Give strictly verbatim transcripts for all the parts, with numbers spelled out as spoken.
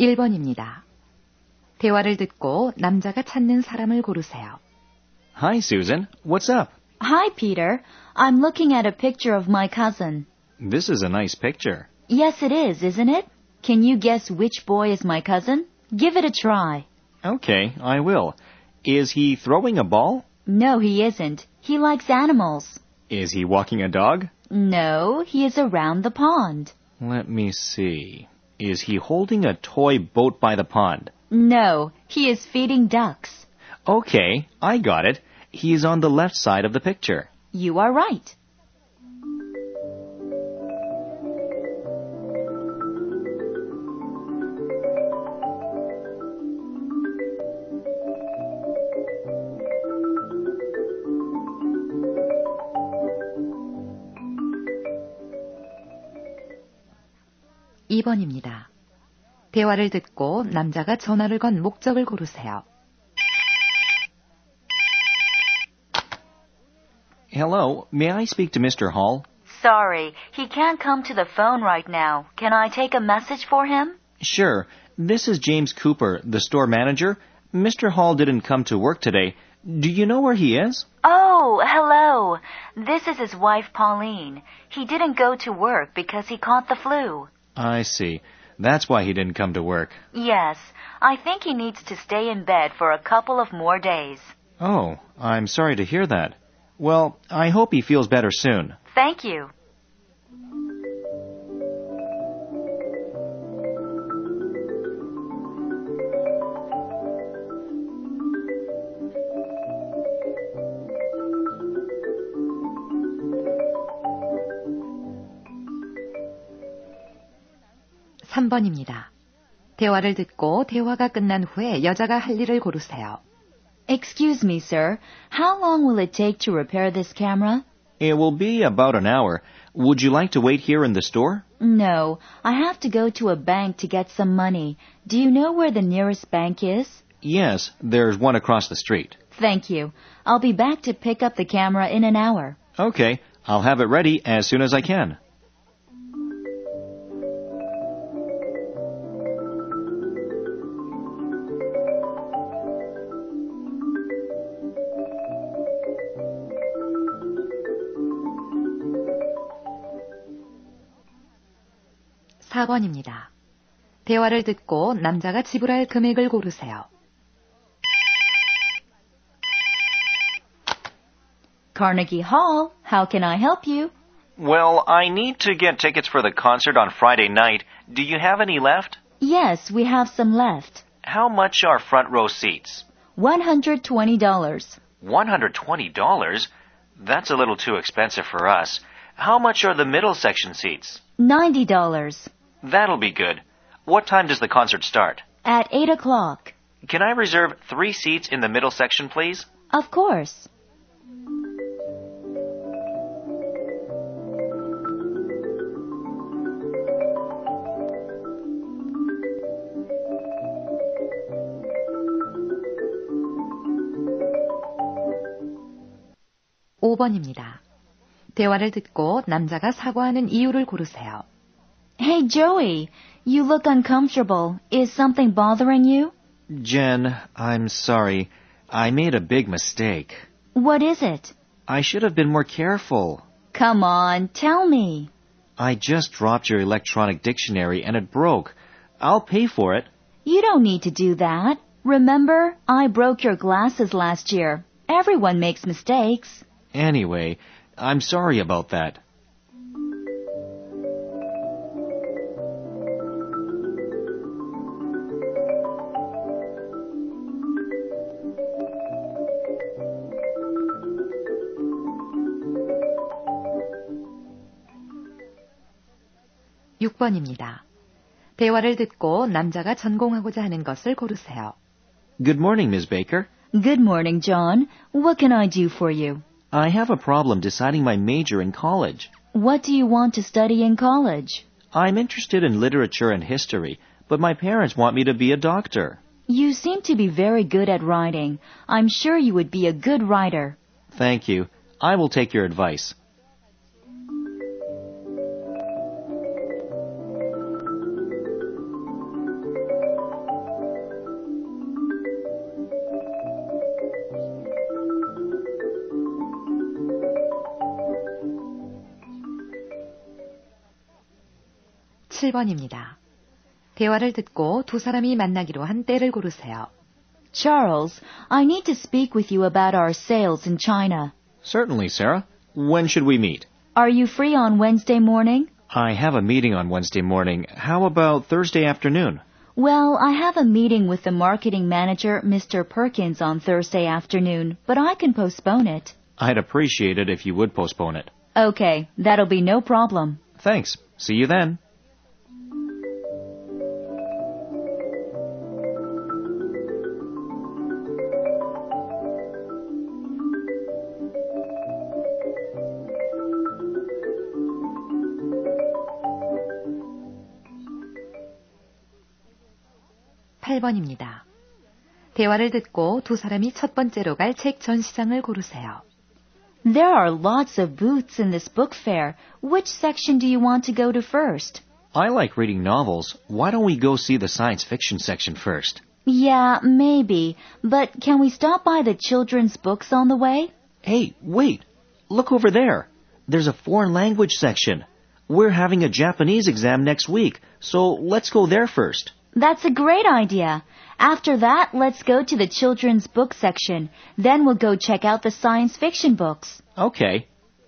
일 번입니다. 대화를 듣고 남자가 찾는 사람을 고르세요. Hi, Susan. What's up? Hi, Peter. I'm looking at a picture of my cousin. This is a nice picture. Yes, it is, isn't it? Can you guess which boy is my cousin? Give it a try. Okay, I will. Is he throwing a ball? No, he isn't. He likes animals. Is he walking a dog? No, he is around the pond. Let me see. Is he holding a toy boat by the pond? No, he is feeding ducks. Okay, I got it. He's on the left side of the picture. You are right. 이 번입니다. 대화를 듣고 남자가 전화를 건 목적을 고르세요. Hello, may I speak to Mister Hall? Sorry, he can't come to the phone right now. Can I take a message for him? Sure. This is James Cooper, the store manager. Mister Hall didn't come to work today. Do you know where he is? Oh, hello. This is his wife, Pauline. He didn't go to work because he caught the flu. I see. That's why he didn't come to work. Yes, I think he needs to stay in bed for a couple of more days. Oh, I'm sorry to hear that. Well, I hope he feels better soon. Thank you. 삼 번입니다. 대화를 듣고 대화가 끝난 후에 여자가 할 일을 고르세요. Excuse me, sir. How long will it take to repair this camera? It will be about an hour. Would you like to wait here in the store? No, I have to go to a bank to get some money. Do you know where the nearest bank is? Yes, there's one across the street. Thank you. I'll be back to pick up the camera in an hour. Okay, I'll have it ready as soon as I can. 사 번입니다. 대화를 듣고 남자가 지불할 금액을 고르세요. Carnegie Hall, how can I help you? Well, I need to get tickets for the concert on Friday night. Do you have any left? Yes, we have some left. How much are front row seats? one hundred twenty dollars. one hundred twenty dollars? That's a little too expensive for us. How much are the middle section seats? ninety dollars. That'll be good. What time does the concert start? At eight o'clock. Can I reserve three seats in the middle section, please? Of course. 오 번입니다. 대화를 듣고 남자가 사과하는 이유를 고르세요. Hey, Joey, you look uncomfortable. Is something bothering you? Jen, I'm sorry. I made a big mistake. What is it? I should have been more careful. Come on, tell me. I just dropped your electronic dictionary and it broke. I'll pay for it. You don't need to do that. Remember, I broke your glasses last year. Everyone makes mistakes. Anyway, I'm sorry about that. 육 번입니다. 대화를 듣고 남자가 전공하고자 하는 것을 고르세요. Good morning, Miss Baker. Good morning, John. What can I do for you? I have a problem deciding my major in college. What do you want to study in college? I'm interested in literature and history, but my parents want me to be a doctor. You seem to be very good at writing. I'm sure you would be a good writer. Thank you. I will take your advice. 칠 번입니다. 대화를 듣고 두 사람이 만나기로 한 때를 고르세요. Charles, I need to speak with you about our sales in China. Certainly, Sarah. When should we meet? Are you free on Wednesday morning? I have a meeting on Wednesday morning. How about Thursday afternoon? Well, I have a meeting with the marketing manager, Mister Perkins, on Thursday afternoon, but I can postpone it. I'd appreciate it if you would postpone it. Okay, that'll be no problem. Thanks. See you then. 팔 번입니다. 대화를 듣고 두 사람이 첫 번째로 갈 책 전시장을 고르세요. There are lots of booths in this book fair. Which section do you want to go to first? I like reading novels. Why don't we go see the science fiction section first? Yeah, maybe. But can we stop by the children's books on the way? Hey, wait. Look over there. There's a foreign language section. We're having a Japanese exam next week, so let's go there first. That's a great idea. After that, let's go to the children's book section. Then we'll go check out the science fiction books. Okay.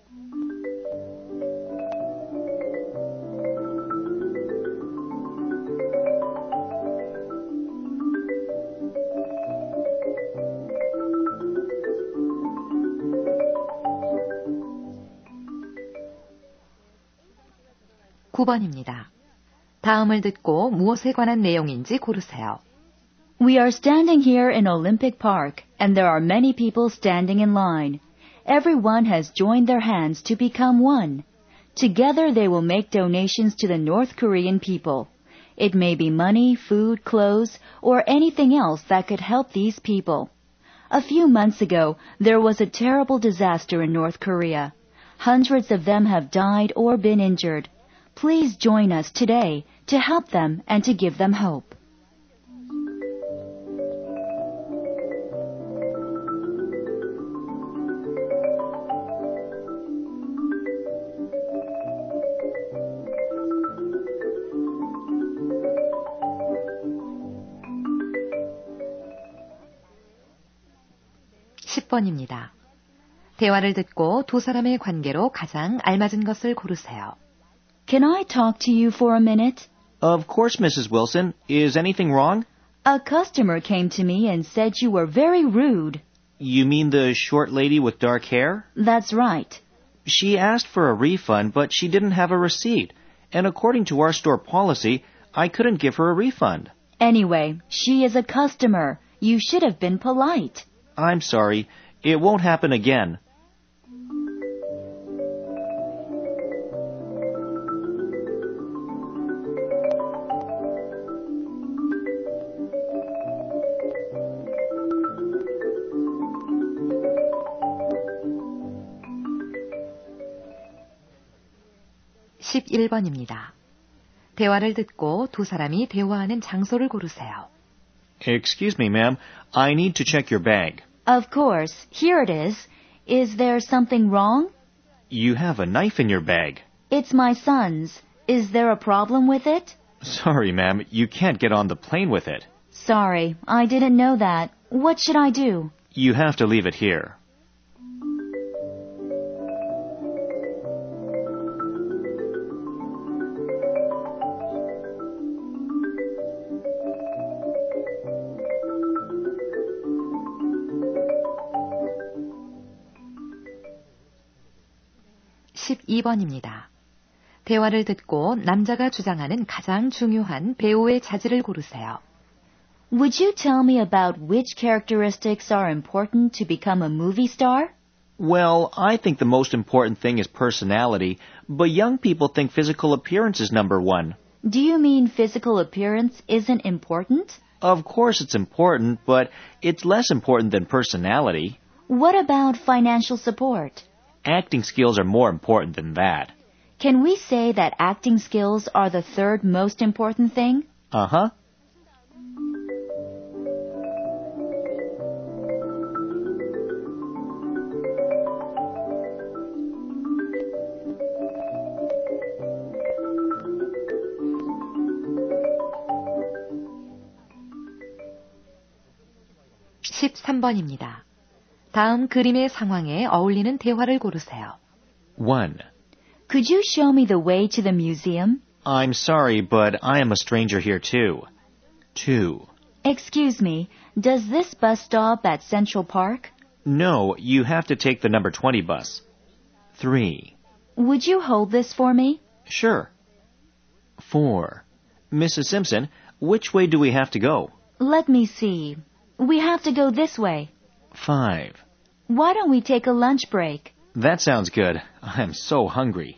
구 번입니다. 다음을 듣고 무엇에 관한 내용인지 고르세요. We are standing here in Olympic Park, and there are many people standing in line. Everyone has joined their hands to become one. Together they will make donations to the North Korean people. It may be money, food, clothes, or anything else that could help these people. A few months ago, there was a terrible disaster in North Korea. Hundreds of them have died or been injured. Please join us today to help them and to give them hope. 십 번입니다. 대화를 듣고 두 사람의 관계로 가장 알맞은 것을 고르세요. Can I talk to you for a minute? Of course, Missus Wilson. Is anything wrong? A customer came to me and said you were very rude. You mean the short lady with dark hair? That's right. She asked for a refund, but she didn't have a receipt. And according to our store policy, I couldn't give her a refund. Anyway, she is a customer. You should have been polite. I'm sorry. It won't happen again. 십일 번입니다. 대화를 듣고 두 사람이 대화하는 장소를 고르세요. Excuse me, ma'am. I need to check your bag. Of course. Here it is. Is there something wrong? You have a knife in your bag. It's my son's. Is there a problem with it? Sorry, ma'am. You can't get on the plane with it. Sorry, I didn't know that. What should I do? You have to leave it here. 십이 번입니다. 대화를 듣고 남자가 주장하는 가장 중요한 배우의 자질을 고르세요. Would you tell me about which characteristics are important to become a movie star? Well, I think the most important thing is personality, but young people think physical appearance is number one. Do you mean physical appearance isn't important? Of course it's important, but it's less important than personality. What about financial support? Acting skills are more important than that. Can we say that acting skills are the third most important thing? Uh-huh. 십삼 번입니다. 다음 그림의 상황에 어울리는 대화를 고르세요. one. Could you show me the way to the museum? I'm sorry, but I am a stranger here too. two. Excuse me, does this bus stop at Central Park? No, you have to take the number twenty bus. three. Would you hold this for me? Sure. four. Missus Simpson, which way do we have to go? Let me see. We have to go this way. five. Why don't we take a lunch break? That sounds good. I'm so hungry.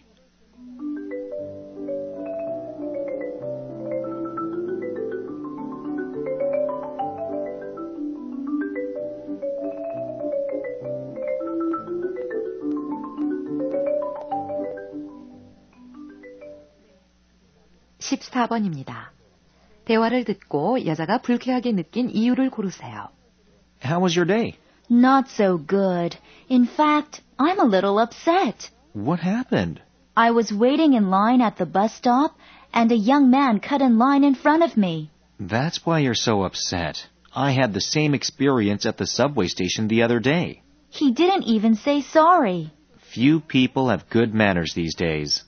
십사 번입니다. 대화를 듣고 여자가 불쾌하게 느낀 이유를 고르세요. How was your day? Not so good. In fact, I'm a little upset. What happened? I was waiting in line at the bus stop, and a young man cut in line in front of me. That's why you're so upset. I had the same experience at the subway station the other day. He didn't even say sorry. Few people have good manners these days.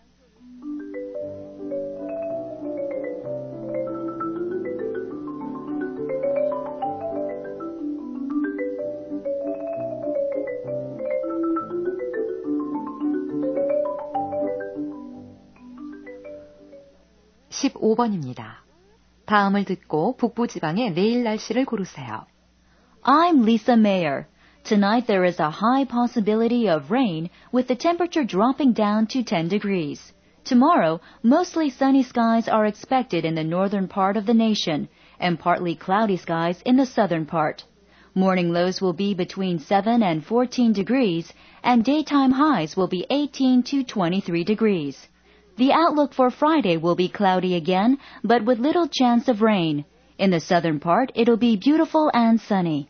십오 번입니다. 다음을 듣고 북부지방의 내일 날씨를 고르세요. I'm Lisa Mayer. Tonight there is a high possibility of rain with the temperature dropping down to ten degrees. Tomorrow, mostly sunny skies are expected in the northern part of the nation and partly cloudy skies in the southern part. Morning lows will be between seven and fourteen degrees and daytime highs will be eighteen to twenty-three degrees. The outlook for Friday will be cloudy again, but with little chance of rain. In the southern part, it'll be beautiful and sunny.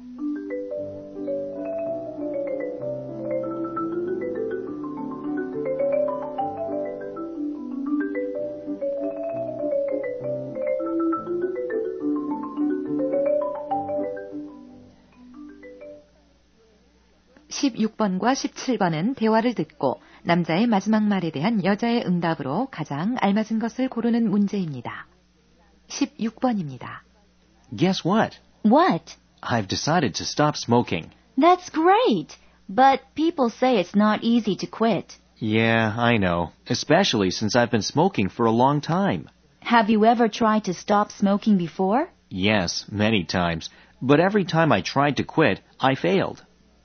십육 번과 십칠 번은 대화를 듣고 남자의 마지막 말에 대한 여자의 응답으로 가장 알맞은 것을 고르는 문제입니다. 십육 번입니다. Guess what? What? I've decided to stop smoking. That's great! But people say it's not easy to quit. Yeah, I know. Especially since I've been smoking for a long time. Have you ever tried to stop smoking before? Yes, many times. But every time I tried to quit, I failed.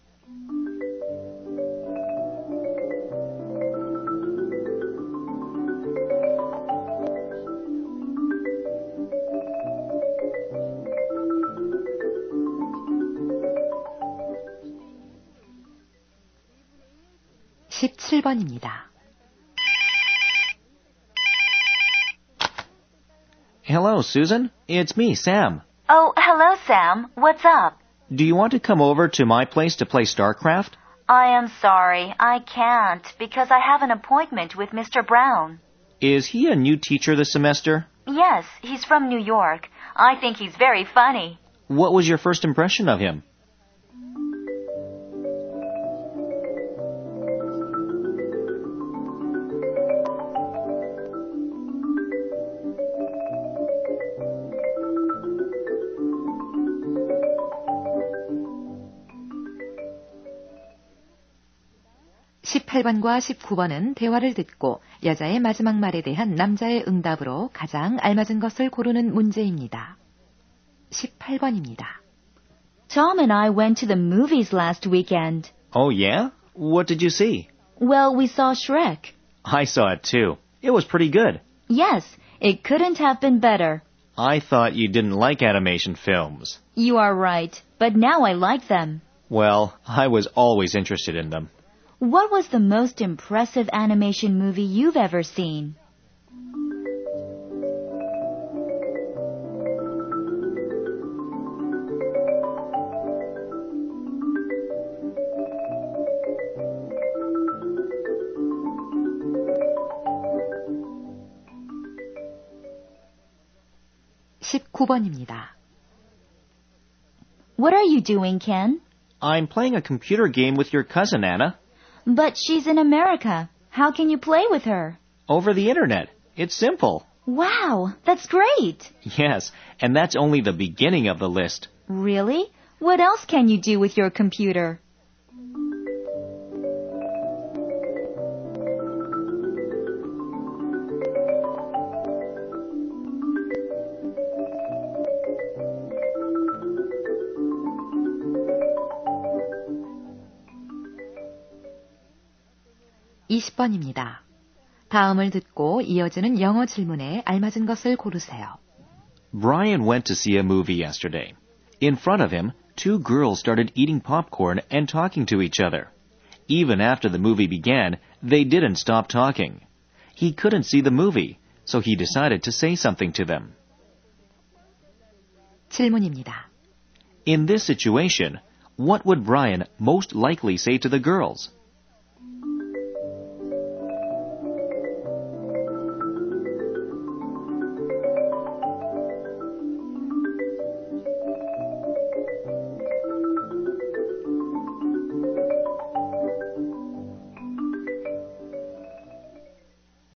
십칠 번입니다. Hello, Susan. It's me, Sam. Oh, hello, Sam. What's up? Do you want to come over to my place to play StarCraft? I am sorry. I can't because I have an appointment with Mister Brown. Is he a new teacher this semester? Yes, he's from New York. I think he's very funny. What was your first impression of him? 십팔 번과 십구 번은 대화를 듣고 여자의 마지막 말에 대한 남자의 응답으로 가장 알맞은 것을 고르는 문제입니다. 십팔 번입니다. Tom and I went to the movies last weekend. Oh, yeah? What did you see? Well, we saw Shrek. I saw it too. It was pretty good. Yes, it couldn't have been better. I thought you didn't like animation films. You are right, but now I like them. Well, I was always interested in them. What was the most impressive animation movie you've ever seen? 십구 번입니다. What are you doing, Ken? I'm playing a computer game with your cousin, Anna. But she's in America. How can you play with her? Over the internet. It's simple. Wow, that's great. Yes, and that's only the beginning of the list. Really? What else can you do with your computer? 이십 번입니다. 다음을 듣고 이어지는 영어 질문에 알맞은 것을 고르세요. Brian went to see a movie yesterday. In front of him, two girls started eating popcorn and talking to each other. Even after the movie began, they didn't stop talking. He couldn't see the movie, so he decided to say something to them. 질문입니다. In this situation, what would Brian most likely say to the girls?